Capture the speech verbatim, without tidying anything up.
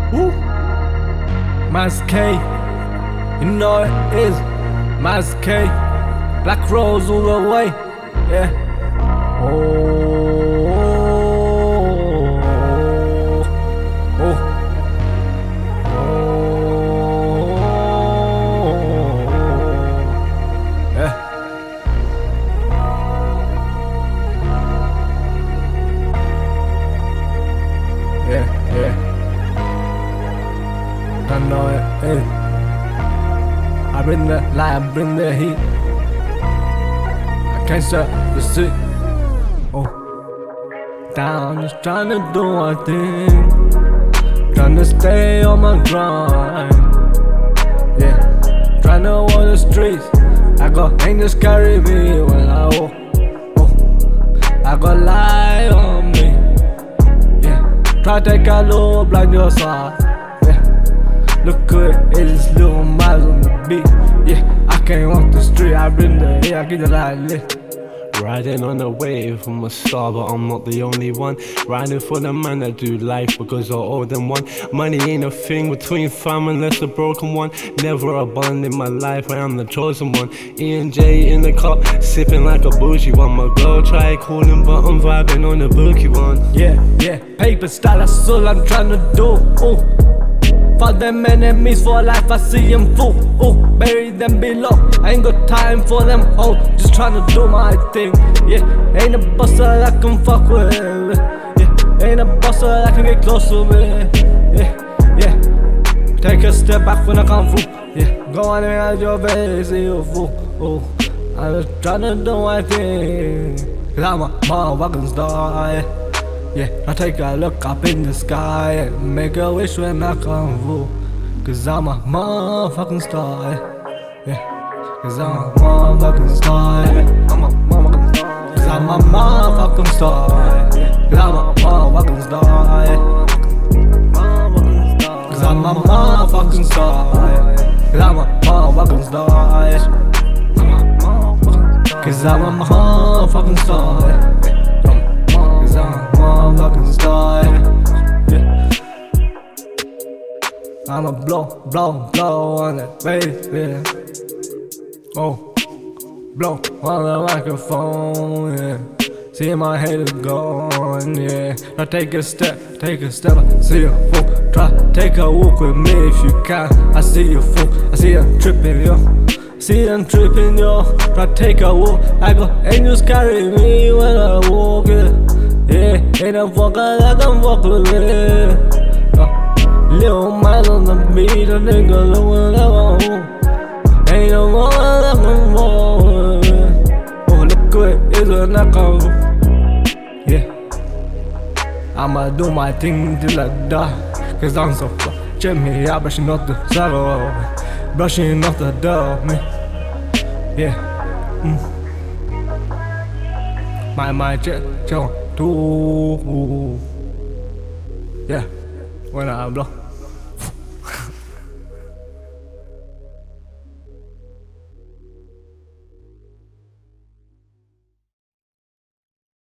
Woo. Mas K, you know it is. Mas K, Black Rose all the way. Yeah. Oh, oh, oh, yeah. Yeah, yeah. I know it is. I bring the light, I bring the heat. I can't stop the street. Oh, down, just trying to do my thing. Trying to stay on my grind. Yeah, trying to walk the streets. I got angels carry me when I walk. Oh, I got light on me. Yeah, try to take a look like your side. Look good, it's little miles on the beat. Yeah, I can't walk the street, I bring the air, I get the light lit. Riding on a wave from a star, but I'm not the only one. Riding for the man that do life because I owe them one. Money ain't a thing between fam unless a broken one. Never a bond in my life, I am the chosen one. E and J in the cup, sipping like a bougie one. My girl try calling, but I'm vibing on the bookie one. Yeah, yeah, paper style, that's all I'm trying to do. Ooh. For them enemies for life, I see them full. Oh, bury them below. I ain't got time for them hoes, just tryna do my thing. Yeah, ain't a boss that I can fuck with. Yeah, ain't a boss that I can get close to me. Yeah, yeah. Take a step back when I come through. Yeah, go on and out your face, see you fool. Oh, I'm just tryna do my thing. Cause I'm a motherfucking star. Yeah. Yeah, I take a look up in the sky and make a wish when I come through. Cause I'm a motherfucking star. Yeah, cause I'm a motherfucking star. I'm a motherfucking star. Cause I'm a motherfucking star. Cause I'm a motherfucking star. Cause I'm a motherfucking star. Cause I'm a motherfucking star. Cause I'm a motherfucking star. Motherfucking star, yeah. I'ma blow, blow, blow on that bass, yeah. Oh, blow on the microphone, yeah. See my haters going, yeah. Now take a step, take a step, I see a fool. Try take a walk with me if you can. I see you fool, I see them tripping, yo. See them tripping, yo. Try take a walk, I got angels carry me when I walk, yeah. Yeah, ain't a fucker that can fuck with me. uh, Little miles on the beat, a nigga look whatever. Ain't no one that can fuck with me. Oh, look good, it's a knockout. Yeah, I'ma do my thing till I die. Cause I'm so fuck. Check me out, brushing off the saddle. Brushing off the dub, me. Yeah, mm. My, my, check, check. Ooh, yeah, when I blow.